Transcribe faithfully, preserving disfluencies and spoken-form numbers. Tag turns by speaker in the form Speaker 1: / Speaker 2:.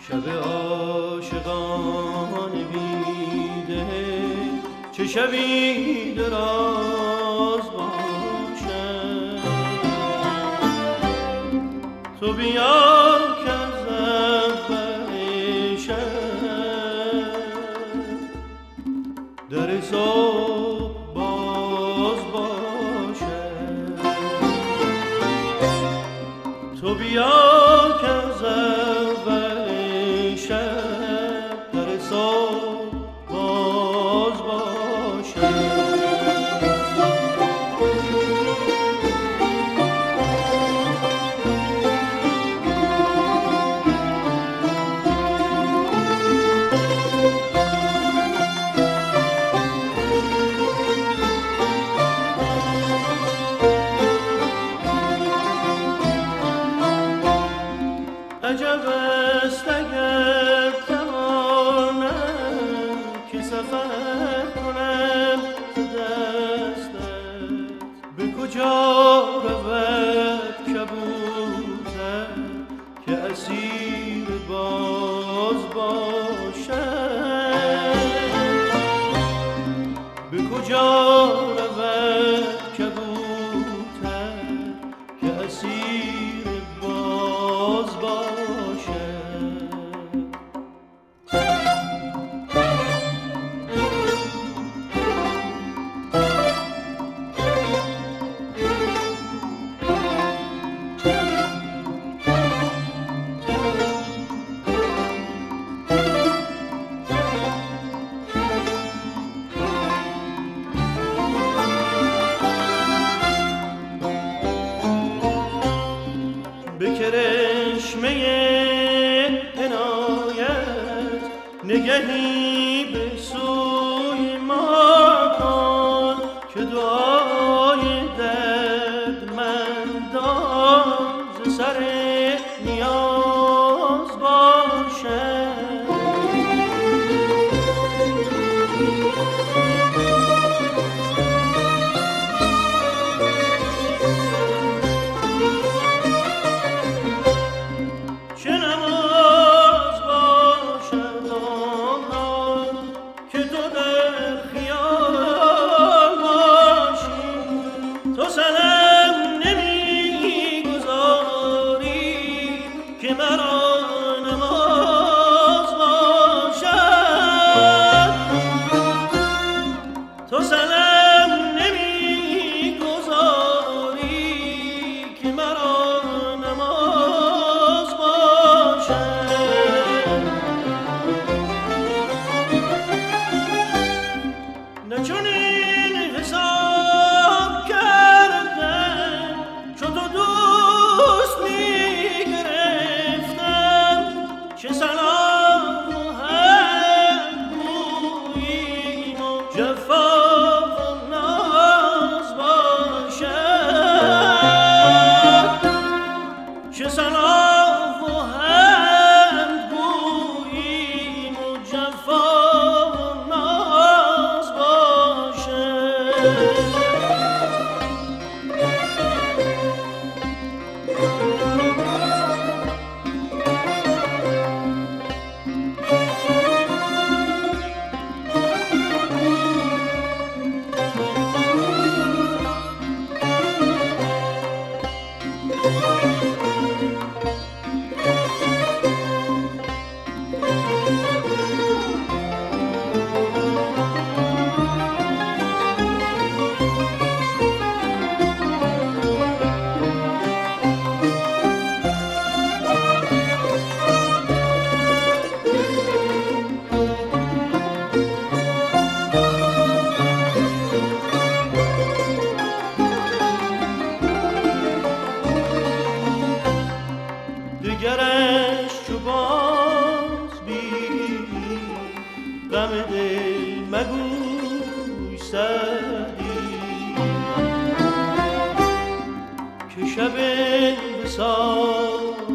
Speaker 1: شب عاشقان بیده چه شبی دراز باشد. تو بیا که از اول شب در صبح باز باشد. تو بیا که از اول شب در صبح باز باشد. عجب است اگر توانم که سفر کنم ز دستت. به کجا رود کبوتر که اسیر باز باشد. به کجا رود کبوتر که اسیر باز باشد. به کرشمه عنایت نگهی به سوی ما کن که دعای دردمندان ز سر نیاز باشد. تو سنم نمی گذاری که مرا نماز باشد. تو سنم نمی گذاری که مرا نماز باشد. نه چنین حساب چه سلام و هم گوییم و جفا و ناز باشد. چه سلام و هم گوییم و جفا و ناز باشد. دگرش چو باز بینی غم دل مگوی سعدی که شب وصال